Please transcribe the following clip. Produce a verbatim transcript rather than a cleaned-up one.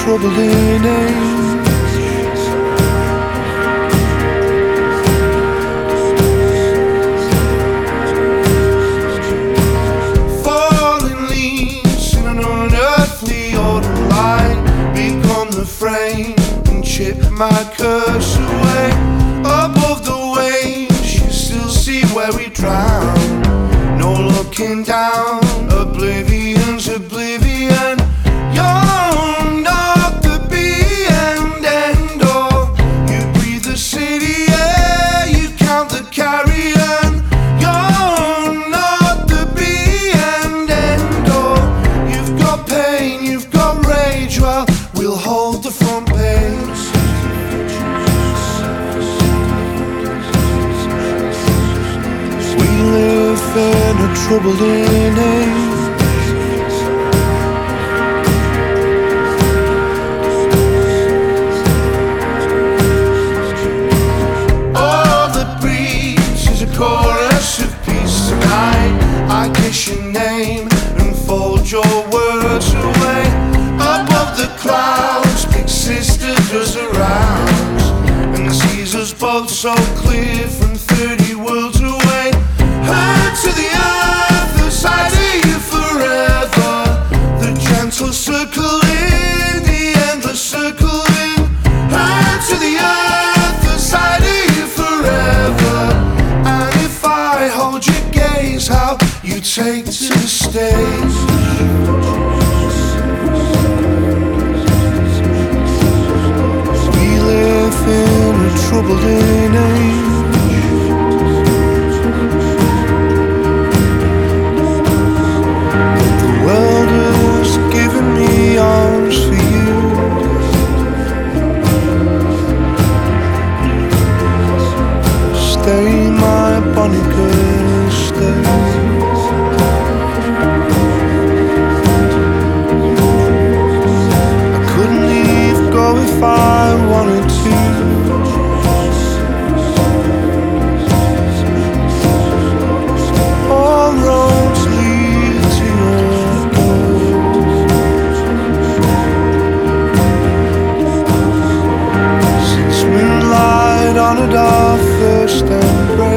troubling age. Falling leaves in an unearthly autumn light become the frame and chip my curse away. Above the waves you still see where we drown. No looking down, oblivion's oblivion. You're not the be and end all. You breathe the city air, you count the carrion. You're not the be and end all. You've got pain, you've got rage, well, we'll hold the front page. We live in a troubling age. All that breathes is a chorus of peace tonight. I kiss your name and fold your words away. Above the clouds, big sister does her rounds and sees us both so clear from thirty worlds away. Her to the earth, the side of you forever. The gentle circling, the endless circling. Her to the earth, the side of you forever. And if I hold your gaze, how you take to the stage. We live in a troubling age. Arms for you. Stay, my bonny girl, stay. I couldn't leave go if I wanted to. All roads lead to your door. Honored our first embrace.